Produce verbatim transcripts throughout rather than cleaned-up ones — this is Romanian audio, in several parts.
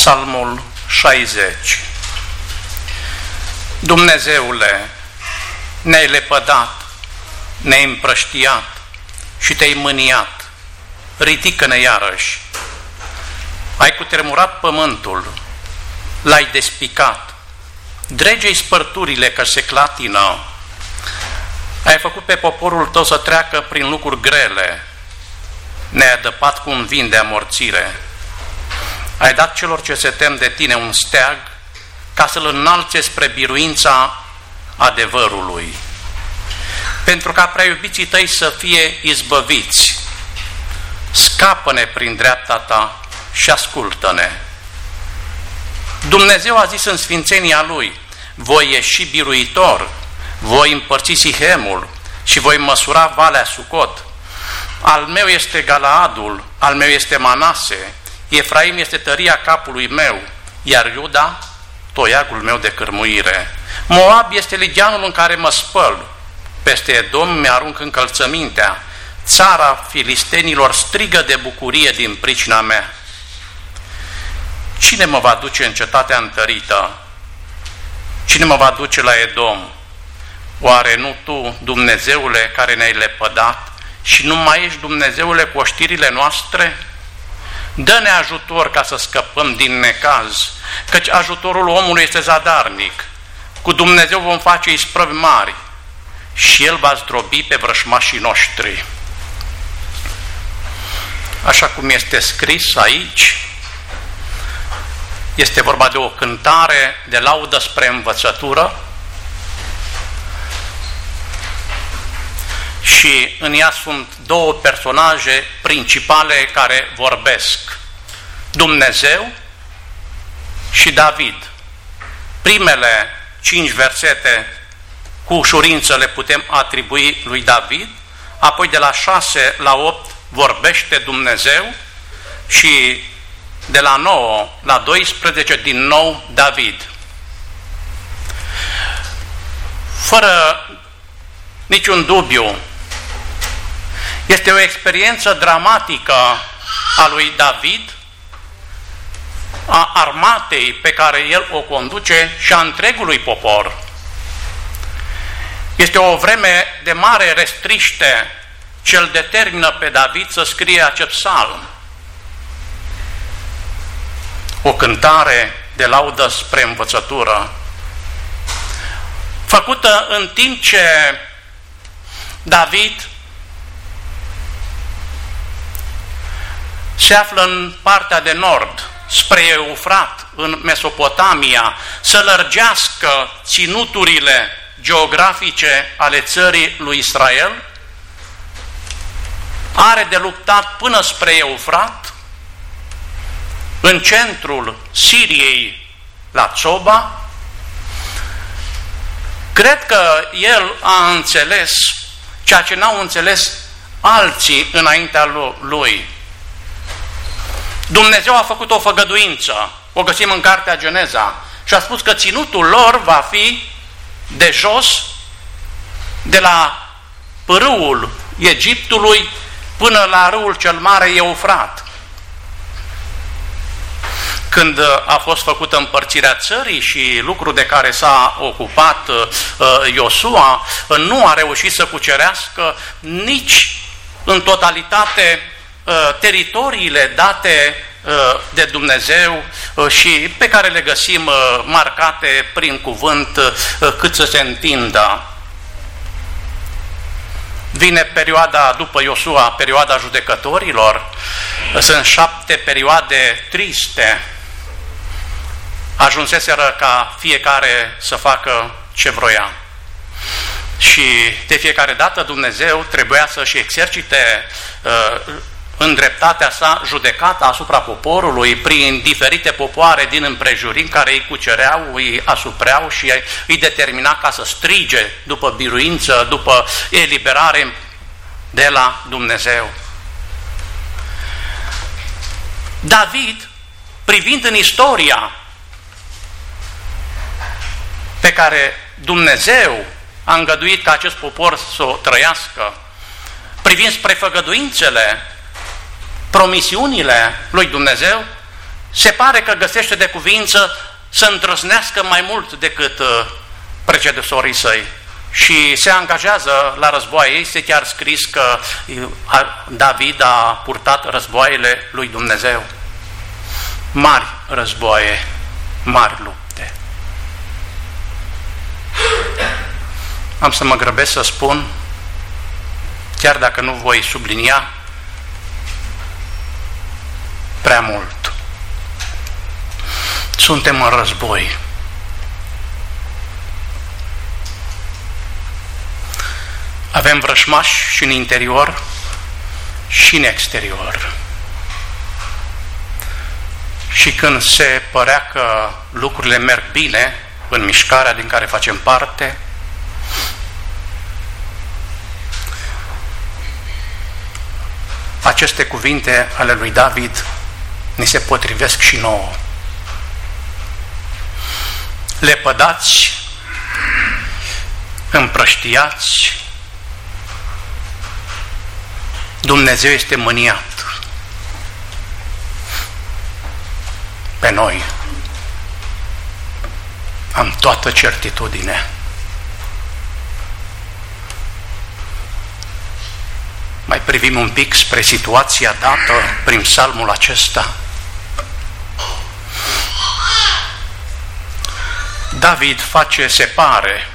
Psalmul șaizeci. Dumnezeule, ne-ai lepădat, ne-ai împrăștiat și te-ai mâniat. Ridică-ne iarăși. Ai cutremurat pământul, l-ai despicat. Drege-i spărturile că se clatină. Ai făcut pe poporul tău să treacă prin lucruri grele. Ne-ai adăpat cu un vin de amorțire. Ai dat celor ce se tem de tine un steag ca să-l înalțe spre biruința adevărului. Pentru ca prea iubiții tăi să fie izbăviți. Scapă-ne prin dreapta ta și ascultă-ne. Dumnezeu a zis în sfințenia Lui: voi ieși biruitor, voi împărți Sihemul și voi măsura Valea Sucot. Al meu este Galaadul, al meu este Manase, Efraim este tăria capului meu, iar Iuda, toiagul meu de cârmuire. Moab este ligianul în care mă spăl, peste Edom mi-arunc încălțămintea, țara filistenilor strigă de bucurie din pricina mea. Cine mă va duce în cetatea întărită? Cine mă va duce la Edom? Oare nu tu, Dumnezeule, care ne-ai lepădat și nu mai ești, Dumnezeule, cu oștirile noastre? Dă-ne ajutor ca să scăpăm din necaz, căci ajutorul omului este zadarnic. Cu Dumnezeu vom face isprăvi mari și El va zdrobi pe vrășmașii noștri. Așa cum este scris aici, este vorba de o cântare de laudă spre învățătură și în ea sunt două personaje principale care vorbesc: Dumnezeu și David. Primele cinci versete cu ușurință le putem atribui lui David, apoi de la șase la opt vorbește Dumnezeu și de la nouă la doisprezece din nou David. Fără niciun dubiu, este o experiență dramatică a lui David, a armatei pe care el o conduce și a întregului popor. Este o vreme de mare restriște ce îl determină pe David să scrie acest psalm. O cântare de laudă spre învățătură, făcută în timp ce David se află în partea de nord, spre Eufrat, în Mesopotamia, să lărgească ținuturile geografice ale țării lui Israel. Are de luptat până spre Eufrat, în centrul Siriei, la Țoba. Cred că el a înțeles ceea ce n-au înțeles alții înaintea lui. Dumnezeu a făcut o făgăduință, o găsim în cartea Geneza, și a spus că ținutul lor va fi de jos, de la râul Egiptului până la râul cel mare Eufrat. Când a fost făcută împărțirea țării și lucru de care s-a ocupat uh, Iosua, uh, nu a reușit să cucerească nici în totalitate uh, teritoriile date uh, de Dumnezeu uh, și pe care le găsim uh, marcate prin cuvânt uh, cât să se întindă. Vine perioada după Iosua, perioada judecătorilor. Sunt șapte perioade triste. Ajunseseră ca fiecare să facă ce vroia. Și de fiecare dată Dumnezeu trebuia să-și exercite uh, îndreptatea sa, judecata asupra poporului prin diferite popoare din împrejurim care îi cucereau, îi asupreau și îi determina ca să strige după biruință, după eliberare de la Dumnezeu. David, privind în istoria pe care Dumnezeu a îngăduit ca acest popor să o trăiască, privind spre făgăduințele, promisiunile lui Dumnezeu, se pare că găsește de cuvință să îndrăznească mai mult decât precedesorii săi și se angajează la războaie. Este chiar scris că David a purtat războaiele lui Dumnezeu. Mari războaie, mari lupte. Am să mă grăbesc să spun, chiar dacă nu voi sublinia prea mult. Suntem în război. Avem vrășmași și în interior și în exterior. Și când se părea că lucrurile merg bine în mișcarea din care facem parte, aceste cuvinte ale lui David ni se potrivesc și nouă. Lepădați, împrăștiați, Dumnezeu este mâniat pe noi. Am toată certitudine. Mai privim un pic spre situația dată prin psalmul acesta. David face, se pare,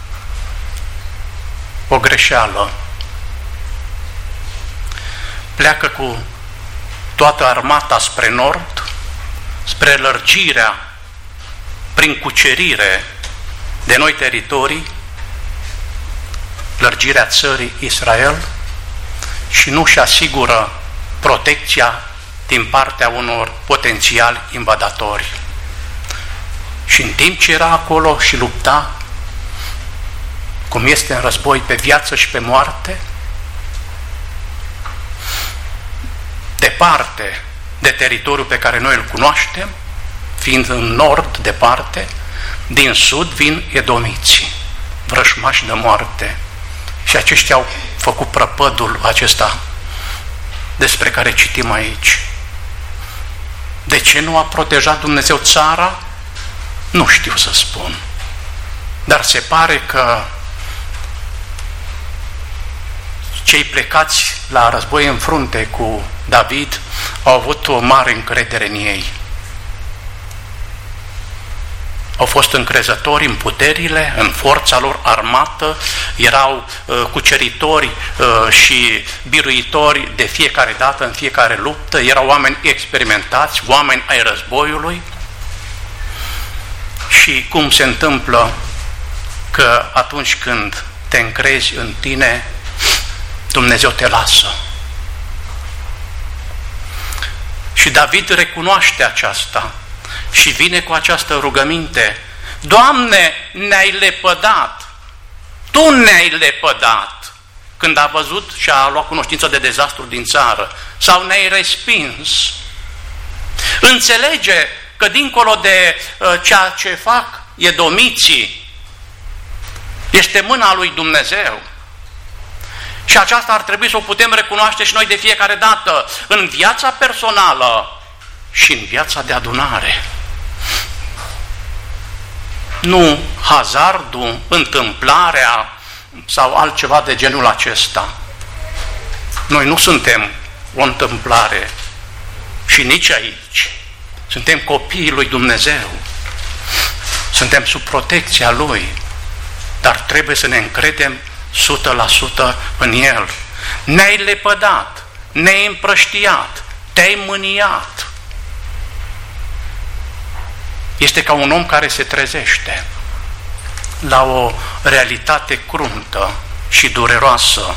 o greșeală. Pleacă cu toată armata spre nord, spre lărgirea, prin cucerire de noi teritorii, lărgirea țării Israel, și nu și asigură protecția din partea unor potențiali invadatori. Și în timp ce era acolo și lupta, cum este în război pe viață și pe moarte, departe de teritoriul pe care noi îl cunoaștem, fiind în nord departe, din sud vin edomiții, vrășmași de moarte. Și aceștia au făcut prăpădul acesta despre care citim aici. De ce nu a protejat Dumnezeu țara? Nu știu să spun. Dar se pare că cei plecați la război în frunte cu David au avut o mare încredere în ei. Au fost încrezători în puterile, în forța lor armată, erau uh, cuceritori uh, și biruitori de fiecare dată, în fiecare luptă, erau oameni experimentați, oameni ai războiului. Și cum se întâmplă că atunci când te încrezi în tine, Dumnezeu te lasă. Și David recunoaște aceasta și vine cu această rugăminte: Doamne, ne-ai lepădat, Tu ne-ai lepădat, când a văzut și a luat cunoștință de dezastru din țară, sau ne-ai respins. Înțelege că dincolo de uh, ceea ce fac edomiții, este mâna lui Dumnezeu. Și aceasta ar trebui să o putem recunoaște și noi de fiecare dată, în viața personală și în viața de adunare. Nu hazardul, întâmplarea sau altceva de genul acesta. Noi nu suntem o întâmplare și nici aici. Suntem copiii lui Dumnezeu. Suntem sub protecția Lui. Dar trebuie să ne încredem o sută la sută în El. Ne-ai lepădat, ne-ai împrăștiat, te-ai mâniat. Este ca un om care se trezește la o realitate cruntă și dureroasă.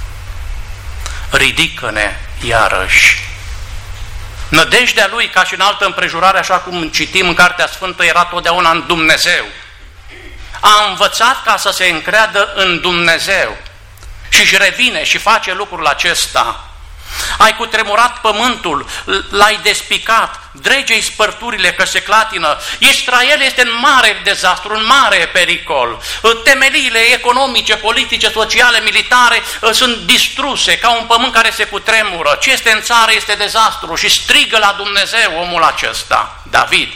Ridică-ne iarăși. Nădejdea lui, ca și în altă împrejurare, așa cum citim în Cartea Sfântă, era totdeauna în Dumnezeu. A învățat ca să se încreadă în Dumnezeu și își revine și face lucrul acesta. Ai cutremurat pământul, l-ai despicat, drege-i spărturile că se clatină. Israel este în mare dezastru, în mare pericol. Temeliile economice, politice, sociale, militare sunt distruse ca un pământ care se cutremură. Ce este în țară este dezastru și strigă la Dumnezeu omul acesta, David.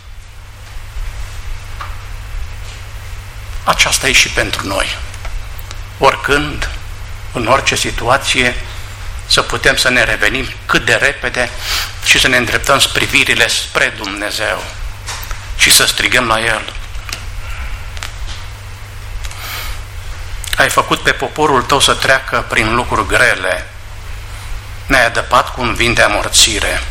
Aceasta e și pentru noi. Oricând, în orice situație, să putem să ne revenim cât de repede și să ne îndreptăm privirile spre Dumnezeu și să strigăm la El. Ai făcut pe poporul tău să treacă prin lucruri grele, ne-ai adăpat cu un vin de amorțire.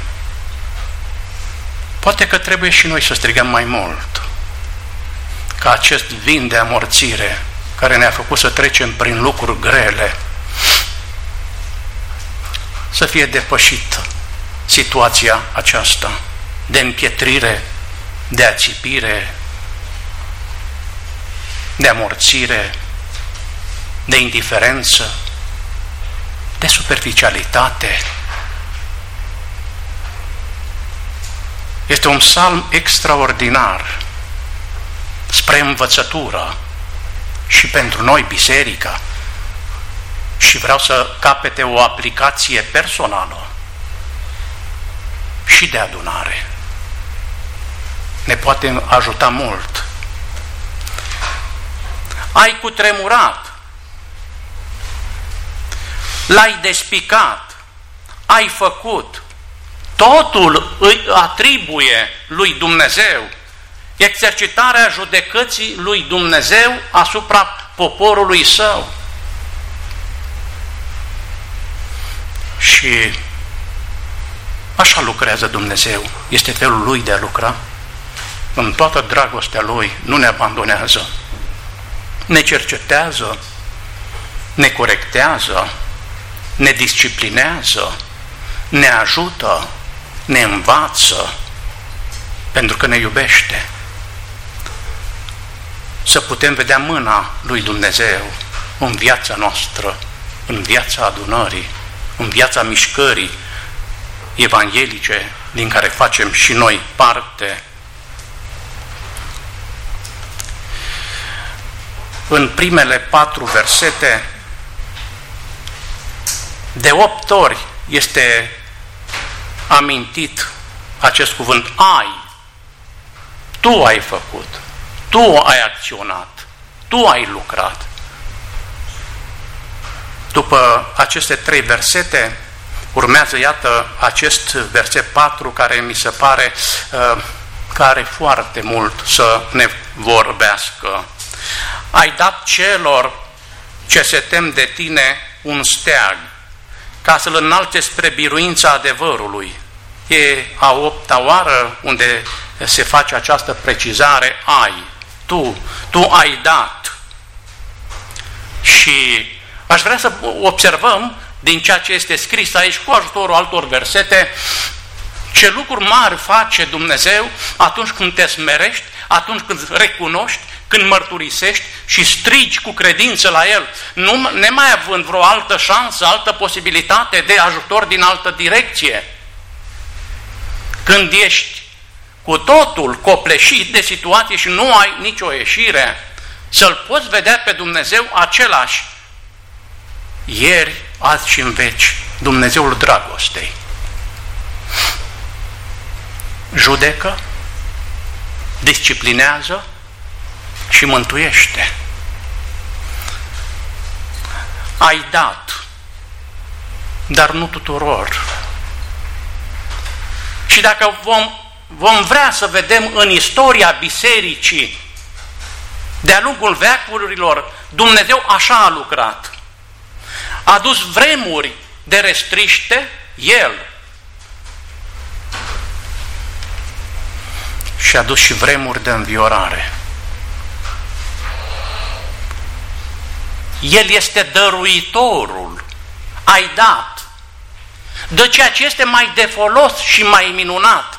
Poate că trebuie și noi să strigăm mai mult, ca acest vin de amorțire care ne-a făcut să trecem prin lucruri grele, să fie depășită situația aceasta de împietrire, de ațipire, de amorțire, de indiferență, de superficialitate. Este un psalm extraordinar spre învățătură și pentru noi, biserica, și vreau să capete o aplicație personală și de adunare. Ne poate ajuta mult. Ai cutremurat, l-ai despicat, ai făcut, totul îi atribuie lui Dumnezeu. Exercitarea judecății lui Dumnezeu asupra poporului său. Și așa lucrează Dumnezeu. Este felul Lui de a lucra. În toată dragostea Lui nu ne abandonează. Ne cercetează, ne corectează, ne disciplinează, ne ajută, ne învață, pentru că ne iubește. Să putem vedea mâna lui Dumnezeu în viața noastră, în viața adunării, în viața mișcării evanghelice din care facem și noi parte. În primele patru versete, de opt ori este amintit acest cuvânt, ai. Tu ai făcut, tu ai acționat, tu ai lucrat. După aceste trei versete, urmează, iată, acest verset patru, care mi se pare uh, că are foarte mult să ne vorbească. Ai dat celor ce se tem de tine un steag, ca să-l înalte spre biruința adevărului. E a opta oară unde se face această precizare, ai, tu, tu ai dat. Și aș vrea să observăm din ceea ce este scris aici cu ajutorul altor versete, ce lucruri mari face Dumnezeu atunci când te smerești, atunci când recunoști, când mărturisești și strigi cu credință la El, nu nemai având vreo altă șansă, altă posibilitate de ajutor din altă direcție. Când ești cu totul copleșit de situație și nu ai nicio ieșire, să-L poți vedea pe Dumnezeu același, ieri, azi și în veci, Dumnezeul dragostei. Judecă, disciplinează și mântuiește. Ai dat, dar nu tuturor. Și dacă vom, vom vrea să vedem în istoria bisericii, de-a lungul veacurilor, Dumnezeu așa a lucrat. A dus vremuri de restriște El și a dus și vremuri de înviorare. El este dăruitorul. Ai dat. Dă ceea ce este mai de folos și mai minunat.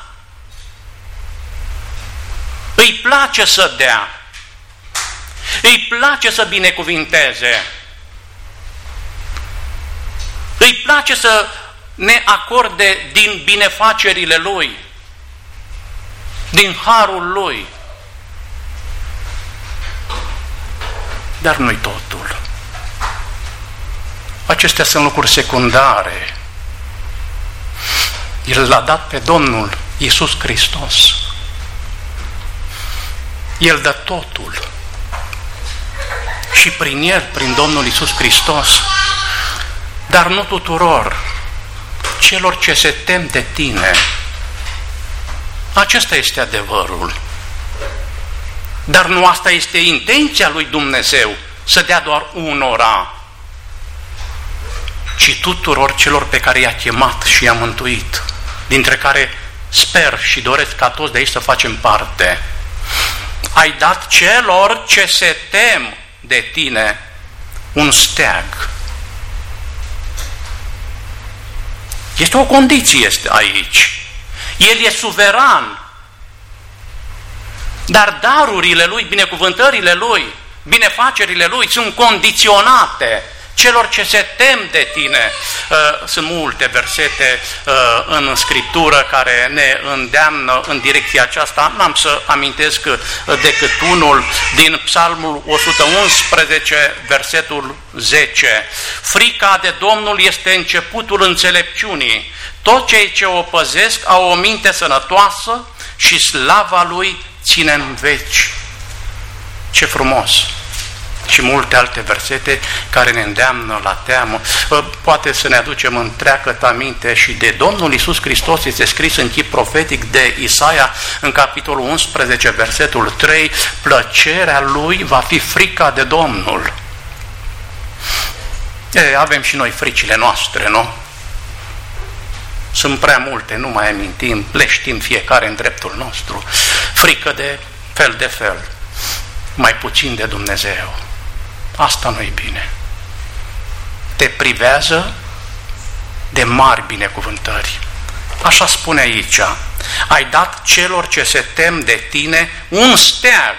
Îi place să dea. Îi place să binecuvinteze. Îi place să ne acorde din binefacerile Lui, din harul Lui. Dar nu-i totul. Acestea sunt lucruri secundare. El l-a dat pe Domnul Iisus Hristos. El dă totul. Și prin El, prin Domnul Iisus Hristos, dar nu tuturor, celor ce se tem de tine. Acesta este adevărul. Dar nu asta este intenția lui Dumnezeu, să dea doar unora, ci tuturor celor pe care i-a chemat și i-a mântuit, dintre care sper și doresc ca toți de aici să facem parte. Ai dat celor ce se tem de tine un steag. Este o condiție este aici. El e suveran. Dar darurile Lui, binecuvântările Lui, binefacerile Lui sunt condiționate celor ce se tem de tine. Sunt multe versete în Scriptură care ne îndeamnă în direcția aceasta. N-am să amintesc decât unul din Psalmul o sută unsprezece, versetul zece. Frica de Domnul este începutul înțelepciunii. Toți cei ce o păzesc au o minte sănătoasă și slava Lui ține în veci. Ce frumos! Și multe alte versete care ne îndeamnă la teamă. Poate să ne aducem întreagă aminte și de Domnul Iisus Hristos, este scris în chip profetic de Isaia în capitolul unsprezece, versetul trei, plăcerea Lui va fi frica de Domnul. E, avem și noi fricile noastre, nu? Sunt prea multe, nu mai amintim, le știm fiecare în dreptul nostru. Frică de fel de fel, mai puțin de Dumnezeu. Asta nu-i bine. Te privează de mari binecuvântări. Așa spune aici, ai dat celor ce se tem de tine un steag.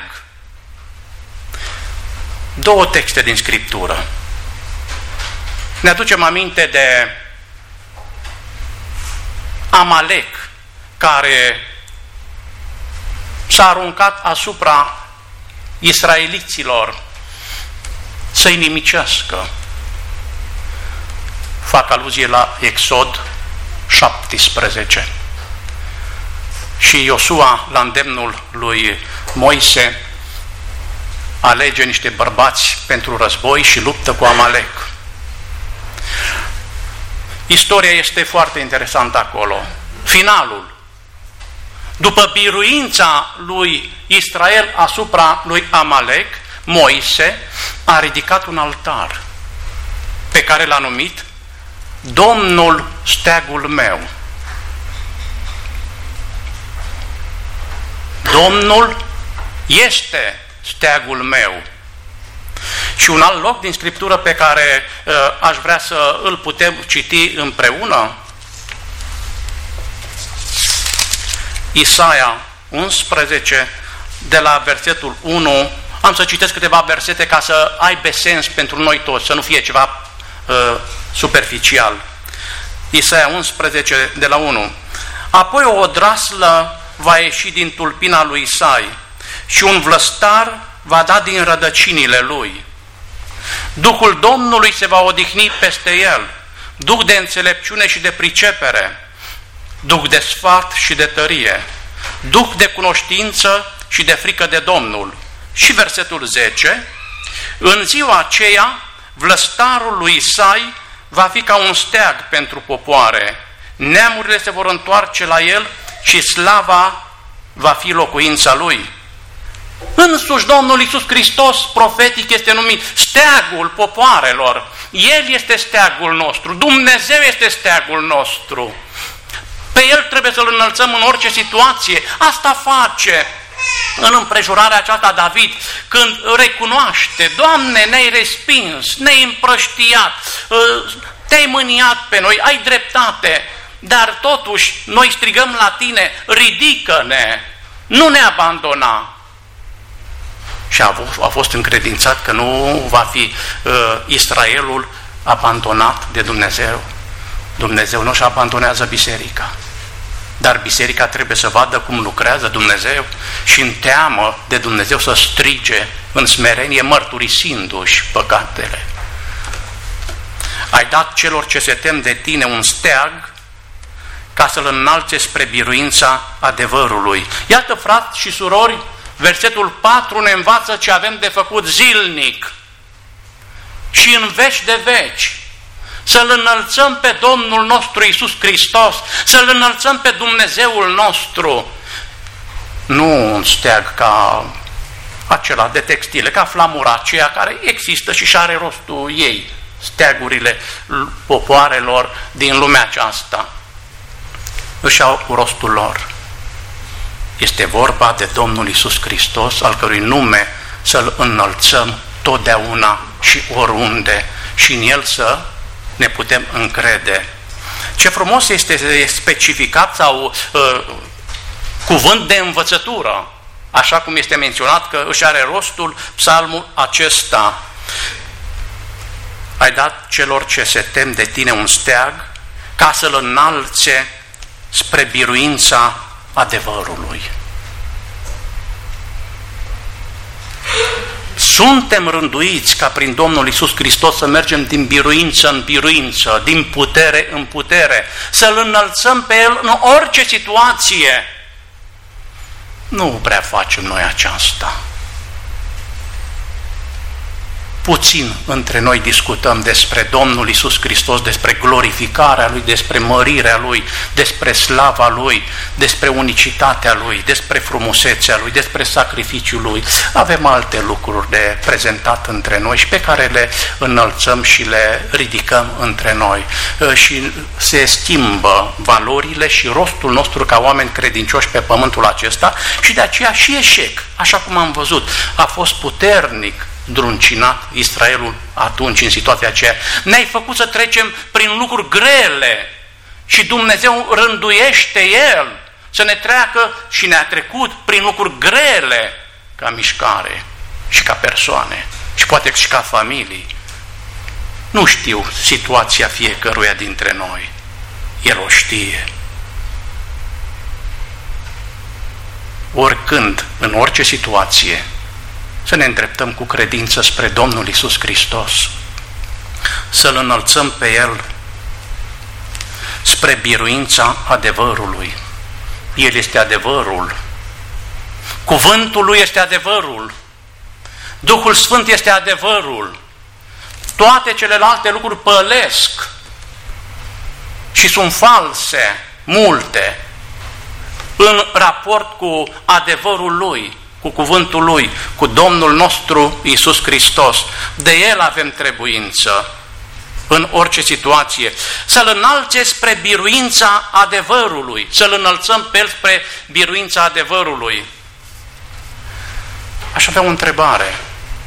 Două texte din Scriptură. Ne aducem aminte de Amalek, care s-a aruncat asupra israeliților să-i nimicească. Fac aluzie la Exod șaptesprezece. Și Iosua, la îndemnul lui Moise, alege niște bărbați pentru război și luptă cu Amalek. Istoria este foarte interesantă acolo. Finalul. După biruința lui Israel asupra lui Amalek, Moise a ridicat un altar pe care l-a numit Domnul steagul meu. Domnul este steagul meu. Și un alt loc din Scriptură pe care uh, aș vrea să îl putem citi împreună, Isaia unsprezece, de la versetul unu, am să citesc câteva versete ca să aibă sens pentru noi toți, să nu fie ceva uh, superficial. Isaia unsprezece, de la unu. Apoi o odraslă va ieși din tulpina lui Isai și un vlăstar va da din rădăcinile lui. Duhul Domnului se va odihni peste el, duh de înțelepciune și de pricepere, duh de sfat și de tărie, duh de cunoștință și de frică de Domnul. Și versetul zece, în ziua aceea, vlăstarul lui Isai va fi ca un steag pentru popoare, neamurile se vor întoarce la el și slava va fi locuința lui. Însuși Domnul Iisus Hristos, profetic, este numit steagul popoarelor. El este steagul nostru, Dumnezeu este steagul nostru. Pe El trebuie să-L înălțăm în orice situație. Asta face în împrejurarea aceasta David, când recunoaște: Doamne, ne-ai respins, ne-ai împrăștiat, te-ai mâniat pe noi, ai dreptate, dar totuși noi strigăm la Tine, ridică-ne, nu ne abandona. Și a, a fost încredințat că nu va fi uh, Israelul abandonat de Dumnezeu. Dumnezeu nu-și abandonează biserica. Dar biserica trebuie să vadă cum lucrează Dumnezeu și în teamă de Dumnezeu să strige în smerenie, mărturisindu-și păcatele. Ai dat celor ce se tem de tine un steag ca să-l înalțe spre biruința adevărului. Iată, frați și surori, versetul patru ne învață ce avem de făcut zilnic și în veci de veci. Să-L înălțăm pe Domnul nostru Iisus Hristos, să-L înălțăm pe Dumnezeul nostru. Nu un steag ca acela de textile, ca flamura aceea care există și și are rostul ei, steagurile popoarelor din lumea aceasta. Își au rostul lor. Este vorba de Domnul Iisus Hristos, al cărui nume să-L înălțăm totdeauna și oriunde și în El să ne putem încrede. Ce frumos este specificat sau uh, cuvânt de învățătură, așa cum este menționat că își are rostul psalmul acesta. Ai dat celor ce se tem de tine un steag ca să-l înalțe spre biruința adevărului. Suntem rânduiți ca prin Domnul Iisus Hristos să mergem din biruință în biruință, din putere în putere, să-L înălțăm pe El în orice situație. Nu prea facem noi aceasta. Puțin între noi discutăm despre Domnul Iisus Hristos, despre glorificarea Lui, despre mărirea Lui, despre slava Lui, despre unicitatea Lui, despre frumusețea Lui, despre sacrificiul Lui. Avem alte lucruri de prezentat între noi și pe care le înălțăm și le ridicăm între noi. Și se schimbă valorile și rostul nostru ca oameni credincioși pe pământul acesta și de aceea și eșec, așa cum am văzut, a fost puternic druncinat Israelul atunci în situația aceea. Ne-ai făcut să trecem prin lucruri grele și Dumnezeu rânduiește El să ne treacă și ne-a trecut prin lucruri grele ca mișcare și ca persoane și poate și ca familii. Nu știu situația fiecăruia dintre noi. El o știe. Oricând, în orice situație, să ne îndreptăm cu credință spre Domnul Iisus Hristos, să-L înălțăm pe El spre biruința adevărului. El este adevărul. Cuvântul Lui este adevărul. Duhul Sfânt este adevărul. Toate celelalte lucruri pălesc și sunt false, multe, în raport cu adevărul Lui, cu cuvântul Lui, cu Domnul nostru Iisus Hristos. De El avem trebuință în orice situație. Să-L înalțe spre biruința adevărului, să-L înălțăm pe El spre biruința adevărului. Aș avea o întrebare.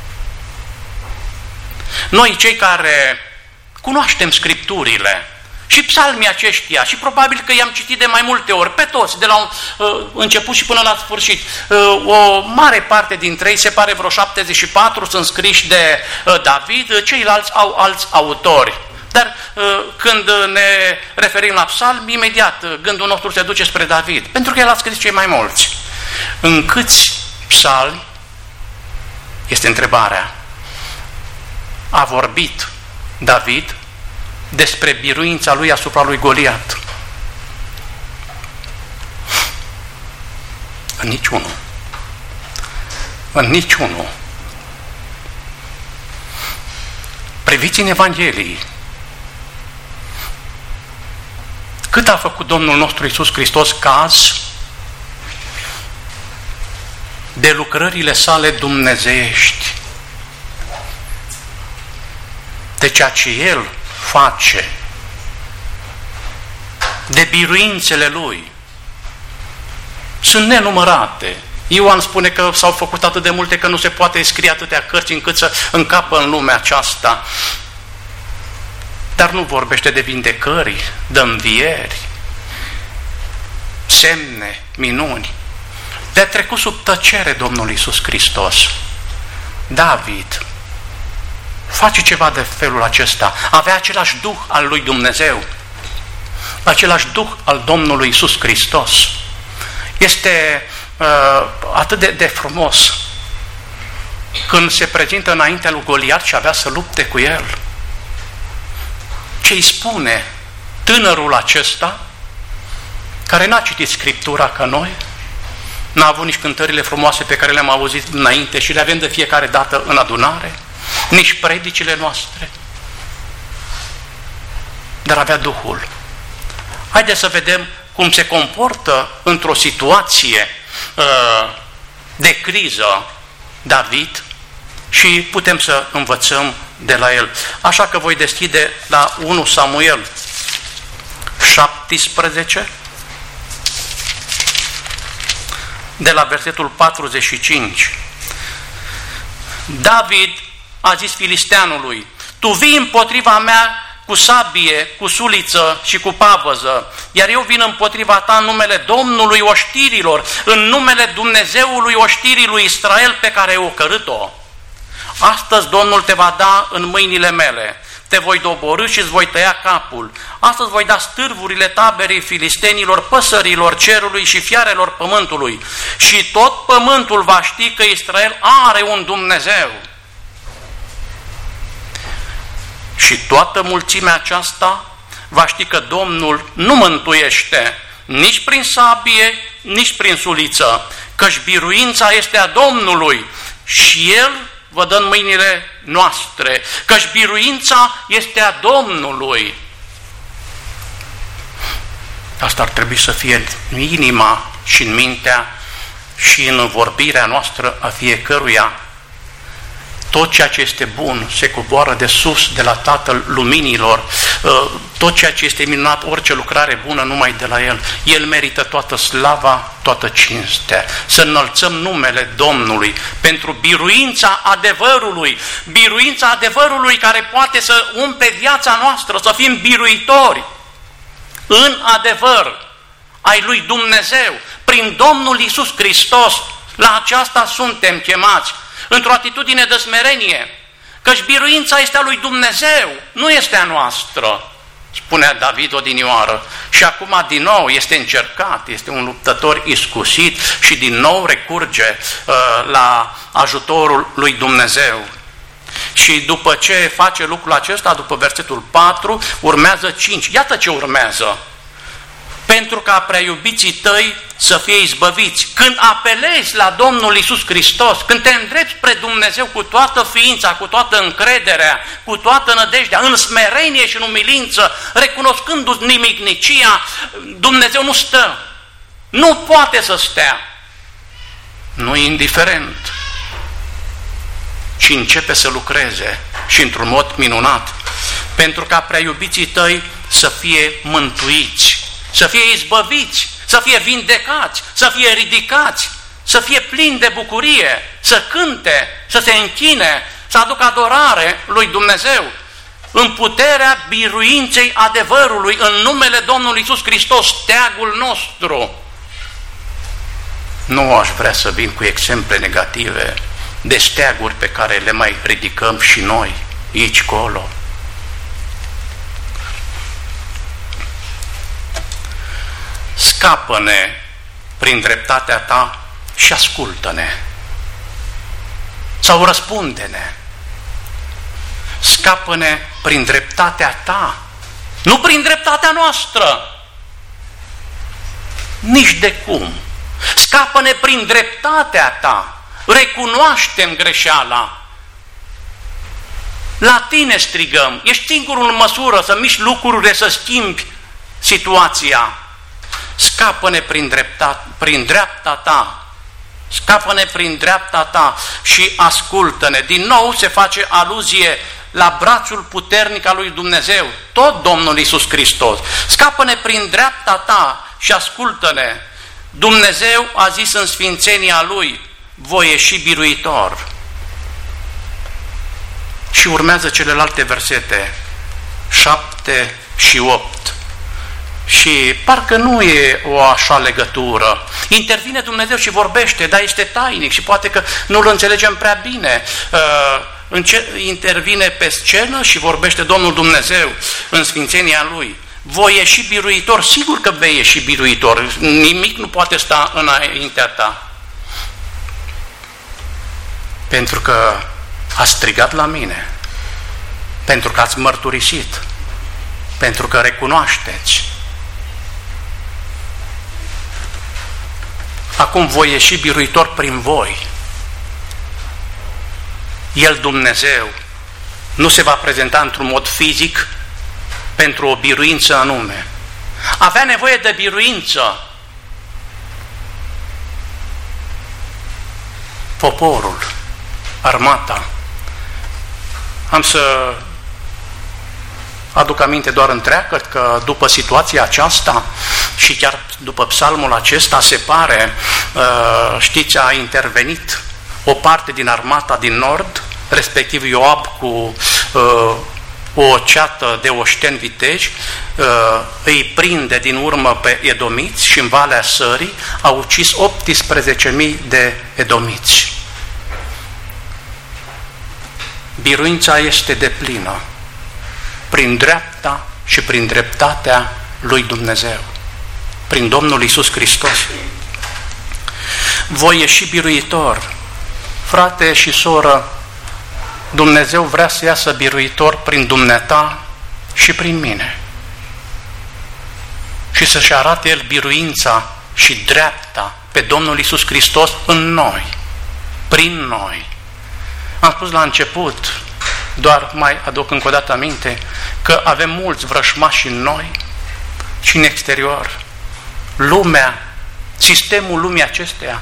Noi, cei care cunoaștem Scripturile, și psalmii aceștia, și probabil că i-am citit de mai multe ori, pe toți, de la uh, început și până la sfârșit. Uh, o mare parte dintre ei, se pare vreo șaptezeci și patru, sunt scriși de uh, David, ceilalți au alți autori. Dar uh, când ne referim la psalmi, imediat uh, gândul nostru se duce spre David, pentru că el a scris cei mai mulți. În câți psalmi, este întrebarea, a vorbit David despre biruința lui asupra lui Goliat? În niciunul. În niciunul. Priviți în Evanghelii. Cât a făcut Domnul nostru Iisus Hristos caz de lucrările sale dumnezeiești, de ceea ce El face, de biruințele Lui. Sunt nenumărate. Ioan spune că s-au făcut atât de multe că nu se poate scrie atâtea cărți încât să încapă în lumea aceasta. Dar nu vorbește de vindecări, de învieri, semne, minuni. De-a trecut sub tăcere Domnul Iisus Hristos. David face ceva de felul acesta. Avea același Duh al lui Dumnezeu. același Duh al Domnului Iisus Hristos. Este uh, atât de, de frumos când se prezintă înaintea lui Goliat și avea să lupte cu el. Ce îi spune tânărul acesta, care n-a citit Scriptura ca noi, n-a avut nici cântările frumoase pe care le-am auzit înainte și le avem de fiecare dată în adunare, nici predicile noastre, dar avea Duhul. Haideți să vedem cum se comportă într-o situație uh, de criză David și putem să învățăm de la el. Așa că voi deschide la unu Samuel șaptesprezece, de la versetul patruzeci și cinci. David a zis filisteanului: tu vii împotriva mea cu sabie, cu suliță și cu pavăză, iar eu vin împotriva ta în numele Domnului oștirilor, în numele Dumnezeului oștirii lui Israel pe care ai ocărât-o. Astăzi Domnul te va da în mâinile mele, te voi doborî și îți voi tăia capul. Astăzi voi da stârvurile taberei filistenilor, păsărilor cerului și fiarelor pământului. Și tot pământul va ști că Israel are un Dumnezeu. Și toată mulțimea aceasta va ști că Domnul nu mântuiește nici prin sabie, nici prin suliță, căci biruința este a Domnului și El vă dă în mâinile noastre, căci biruința este a Domnului. Asta ar trebui să fie în inima și în mintea și în vorbirea noastră a fiecăruia. Tot ceea ce este bun se coboară de sus, de la Tatăl Luminilor. Tot ceea ce este minunat, orice lucrare bună, numai de la El. El merită toată slava, toată cinstea. Să înălțăm numele Domnului pentru biruința adevărului. Biruința adevărului care poate să umple viața noastră, să fim biruitori în adevăr ai lui Dumnezeu. Prin Domnul Iisus Hristos, la aceasta suntem chemați. Într-o atitudine de smerenie, căci biruința este a lui Dumnezeu, nu este a noastră, spunea David odinioară. Și acum din nou este încercat, este un luptător iscusit și din nou recurge uh, la ajutorul lui Dumnezeu. Și după ce face lucrul acesta, după versetul patru, urmează cinci. Iată ce urmează. Pentru ca prea iubiții tăi să fie izbăviți. Când apelezi la Domnul Iisus Hristos, când te îndrepți spre Dumnezeu cu toată ființa, cu toată încrederea, cu toată nădejdea, în smerenie și în umilință, recunoscându-ți nimicnicia, Dumnezeu nu stă. Nu poate să stea. Nu e indiferent, ci începe să lucreze și într-un mod minunat. Pentru ca prea iubiții tăi să fie mântuiți, să fie izbăviți, să fie vindecați, să fie ridicați, să fie plini de bucurie, să cânte, să se închine, să aducă adorare lui Dumnezeu, în puterea biruinței adevărului, în numele Domnului Iisus Hristos, steagul nostru. Nu aș vrea să vin cu exemple negative de steaguri pe care le mai ridicăm și noi, aici, colo. Scapă-ne prin dreptatea ta și ascultă-ne. Sau răspunde-ne. Scapă-ne prin dreptatea ta, nu prin dreptatea noastră. Nici de cum. Scapă-ne prin dreptatea ta. Recunoaștem greșeala. La tine strigăm. Ești singurul în măsură să miști lucrurile, să schimbi situația. Scapă-ne prin, drepta, prin dreapta ta, scapă-ne prin dreapta ta și ascultă-ne. Din nou se face aluzie la brațul puternic al lui Dumnezeu, tot Domnul Iisus Hristos. Scapă-ne prin dreapta ta și ascultă-ne. Dumnezeu a zis în sfințenia Lui: voi ieși biruitor. Și urmează celelalte versete, șapte și opt. Și parcă nu e o așa legătură. Intervine Dumnezeu și vorbește, dar este tainic și poate că nu-l înțelegem prea bine. Uh, intervine pe scenă și vorbește Domnul Dumnezeu în sfințenia Lui. voi ieși biruitor, sigur că vei ieși biruitor, nimic nu poate sta înaintea ta. Pentru că ați strigat la mine, pentru că ați mărturisit, pentru că recunoașteți. Acum voi ieși biruitor prin voi. El, Dumnezeu, nu se va prezenta într-un mod fizic pentru o biruință anume. Avea nevoie de biruință. Poporul, armata. Am să aduc aminte doar întreagă că după situația aceasta și chiar după psalmul acesta se pare, știți, a intervenit o parte din armata din nord, respectiv Ioab cu o ceată de oșteni viteji, îi prinde din urmă pe edomiți și în Valea Sării a ucis optsprezece mii de edomiți. Biruința este deplină prin dreapta și prin dreptatea lui Dumnezeu, prin Domnul Iisus Hristos. Voi ieși biruitor, frate și soră, Dumnezeu vrea să iasă biruitor prin dumneata și prin mine. Și să-și arate El biruința și dreapta pe Domnul Iisus Hristos în noi, prin noi. Am spus la început, doar mai aduc încă o dată aminte, că avem mulți vrășmași în noi și în exterior. Lumea, sistemul lumii acesteia,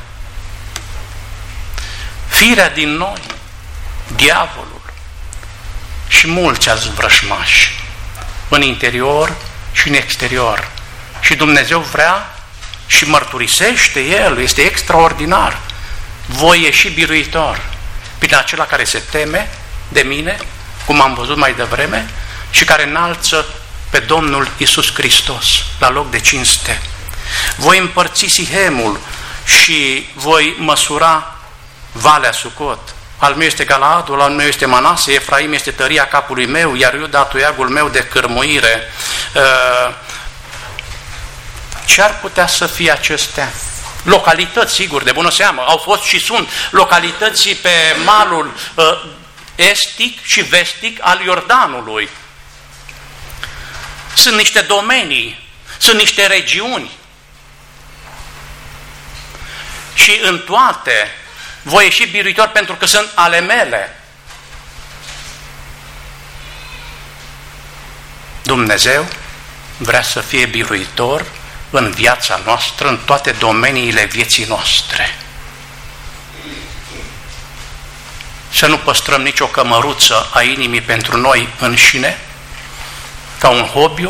firea din noi, diavolul și mulți alți vrășmași în interior și în exterior. Și Dumnezeu vrea și mărturisește El, este extraordinar. Voi ieși biruitor prin acela care se teme de mine, cum am văzut mai devreme, și care înalță pe Domnul Iisus Hristos la loc de cinste. Voi împărți Sihemul și voi măsura Valea Sucot. Al meu este Galaadul, al meu este Manase, Efraim este tăria capului meu, iar Iuda toiagul meu de cârmuire. Ce ar putea să fie acestea? Localități, sigur, de bună seamă, au fost și sunt localități pe malul estic și vestic al Iordanului. Sunt niște domenii, sunt niște regiuni. Și în toate voi ieși biruitor pentru că sunt ale mele. Dumnezeu vrea să fie biruitor în viața noastră, în toate domeniile vieții noastre. Să nu păstrăm nicio cămăruță a inimii pentru noi înșine, ca un hobby,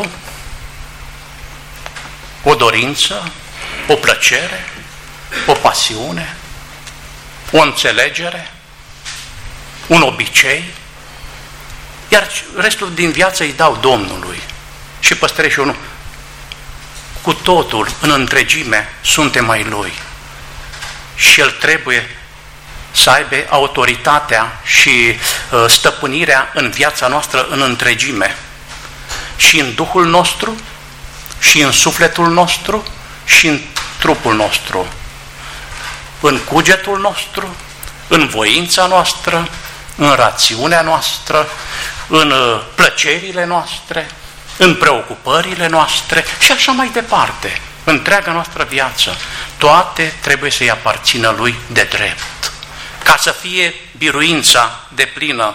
o dorință, o plăcere, o pasiune, o înțelegere, un obicei, iar restul din viață îi dau Domnului și păstrez și eu. Nu. Cu totul, în întregime, suntem ai Lui și El trebuie să aibă autoritatea și uh, stăpânirea în viața noastră în întregime, și în Duhul nostru, și în sufletul nostru, și în trupul nostru, în cugetul nostru, în voința noastră, în rațiunea noastră, în uh, plăcerile noastre, în preocupările noastre și așa mai departe. Întreaga noastră viață, toate trebuie să-i aparțină Lui de drept, ca să fie biruința deplină.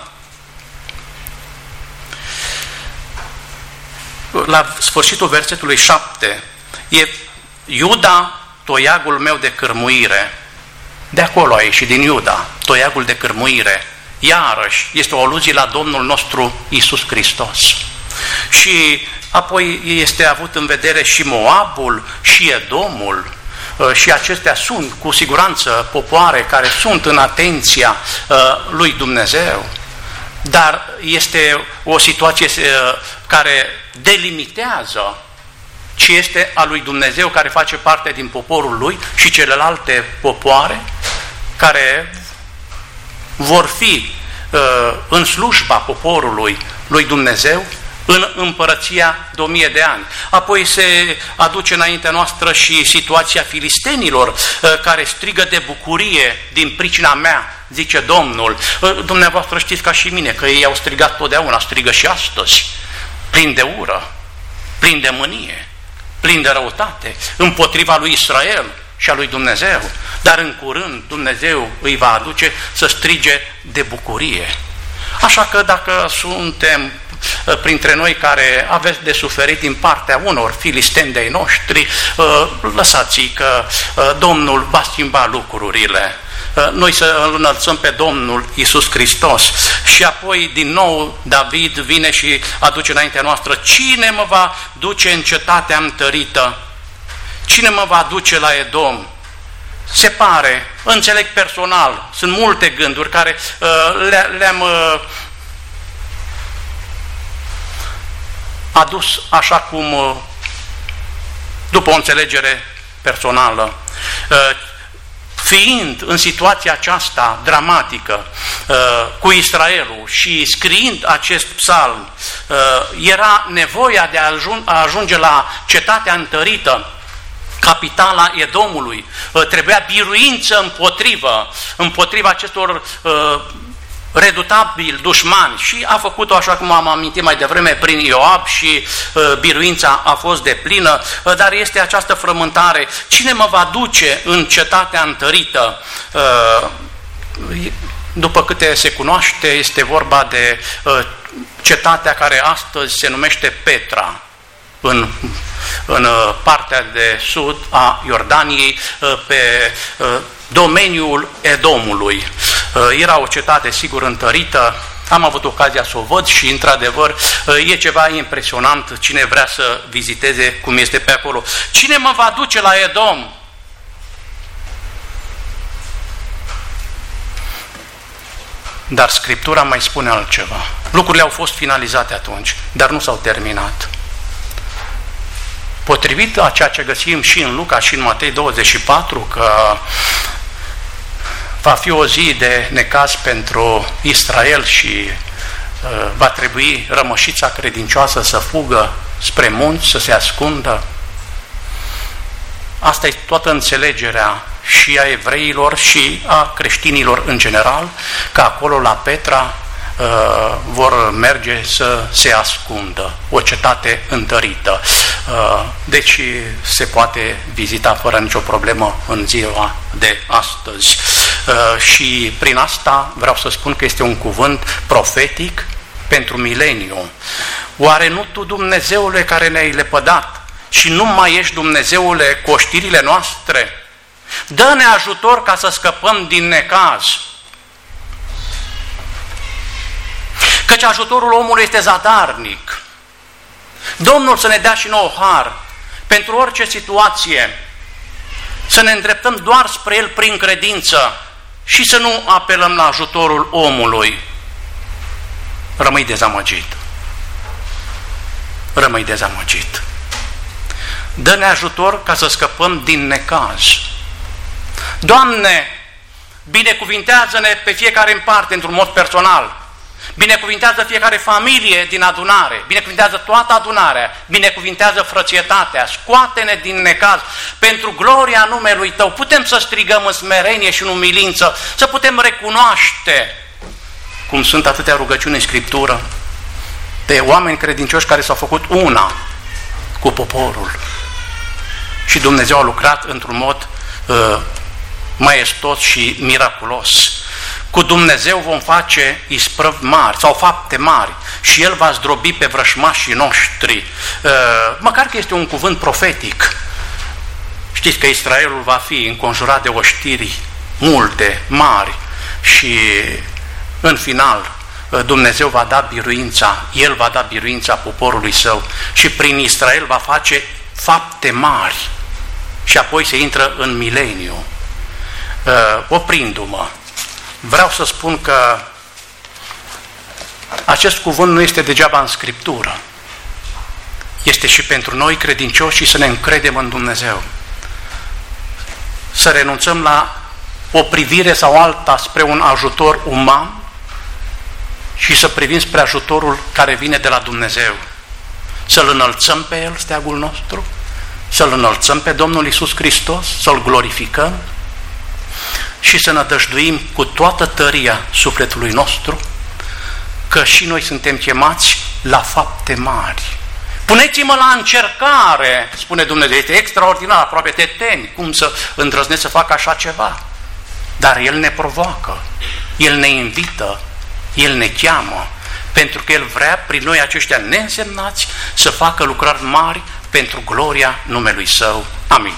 La sfârșitul versetului șapte, e Iuda, toiagul meu de cârmuire. De acolo a ieșit, din Iuda, toiagul de cârmuire. Iarăși, este o aluzie la Domnul nostru Iisus Hristos. Și apoi este avut în vedere și Moabul, și Edomul, și acestea sunt cu siguranță popoare care sunt în atenția lui Dumnezeu, dar este o situație care delimitează ce este a lui Dumnezeu, care face parte din poporul lui, și celelalte popoare care vor fi în slujba poporului lui Dumnezeu în împărăția de o mie de ani. Apoi se aduce înaintea noastră și situația filistenilor, care strigă de bucurie din pricina mea, zice Domnul. Dumneavoastră știți ca și mine că ei au strigat totdeauna, strigă și astăzi, plin de ură, plin de mânie, plin de răutate, împotriva lui Israel și a lui Dumnezeu. Dar în curând Dumnezeu îi va aduce să strige de bucurie. Așa că dacă suntem printre noi care aveți de suferit din partea unor filisteni de-ai noștri, lăsați că Domnul va schimba lucrurile. Noi să îl înălțăm pe Domnul Iisus Hristos. Și apoi din nou David vine și aduce înaintea noastră: cine mă va duce în cetatea întărită? Cine mă va duce la Edom? Se pare, înțeleg personal, sunt multe gânduri care uh, le, le-am uh, adus așa cum, uh, după o înțelegere personală. Uh, fiind în situația aceasta dramatică uh, cu Israelul și scriind acest psalm, uh, era nevoia de a, ajun- a ajunge la cetatea întărită, capitala Edomului. Trebuia biruință împotrivă, împotriva acestor uh, redutabili dușmani și a făcut-o, așa cum am amintit mai devreme, prin Ioab și uh, biruința a fost deplină, uh, dar este această frământare: cine mă va duce în cetatea întărită? Uh, după câte se cunoaște, este vorba de uh, cetatea care astăzi se numește Petra, în în partea de sud a Iordaniei, pe domeniul Edomului. Era o cetate, sigur, întărită. Am avut ocazia să o văd și, într-adevăr, e ceva impresionant. Cine vrea să viziteze cum este pe acolo. Cine mă va duce la Edom? Dar Scriptura mai spune altceva. Lucrurile au fost finalizate atunci, dar nu s-au terminat. Potrivit a ceea ce găsim și în Luca și în Matei douăzeci și patru, că va fi o zi de necaz pentru Israel și uh, va trebui rămășița credincioasă să fugă spre munți, să se ascundă. Asta e toată înțelegerea și a evreilor și a creștinilor în general, că acolo la Petra Uh, vor merge să se ascundă, o cetate întărită. Uh, deci se poate vizita fără nicio problemă în ziua de astăzi. Uh, și prin asta vreau să spun că este un cuvânt profetic pentru mileniu. Oare nu Tu, Dumnezeule, care ne-ai lepădat, și nu mai ești, Dumnezeule, cu oștirile noastre? Dă-ne ajutor ca să scăpăm din necaz. Căci ajutorul omului este zadarnic. Domnul să ne dea și nouă har pentru orice situație, să ne îndreptăm doar spre El prin credință și să nu apelăm la ajutorul omului. Rămâi dezamăgit. Rămâi dezamăgit. Dă-ne ajutor ca să scăpăm din necaz. Doamne, binecuvintează-ne pe fiecare în parte, într-un mod personal. Binecuvintează fiecare familie din adunare, binecuvintează toată adunarea, binecuvintează frățietatea, scoate-ne din necaz, pentru gloria numelui Tău. Putem să strigăm în smerenie și în umilință, să putem recunoaște, cum sunt atâtea rugăciuni în Scriptură, de oameni credincioși care s-au făcut una cu poporul. Și Dumnezeu a lucrat într-un mod uh, maestos și miraculos. Cu Dumnezeu vom face isprăvi mari sau fapte mari și El va zdrobi pe vrășmașii noștri. Măcar că este un cuvânt profetic. Știți că Israelul va fi înconjurat de oștiri multe, mari și în final Dumnezeu va da biruința, El va da biruința poporului Său și prin Israel va face fapte mari și apoi se intră în mileniu. Oprindu-mă, vreau să spun că acest cuvânt nu este degeaba în Scriptură. Este și pentru noi credincioși și să ne încredem în Dumnezeu. Să renunțăm la o privire sau alta spre un ajutor uman și să privim spre ajutorul care vine de la Dumnezeu. Să-L înălțăm pe El, steagul nostru, să-L înălțăm pe Domnul Iisus Hristos, să-L glorificăm și să nădăjduim cu toată tăria sufletului nostru că și noi suntem chemați la fapte mari. Puneți-mă la încercare, spune Dumnezeu, este extraordinar, aproape te temi, cum să îndrăznesc să fac așa ceva. Dar El ne provoacă, El ne invită, El ne cheamă, pentru că El vrea prin noi aceștia neînsemnați să facă lucrări mari pentru gloria numelui Său. Amin.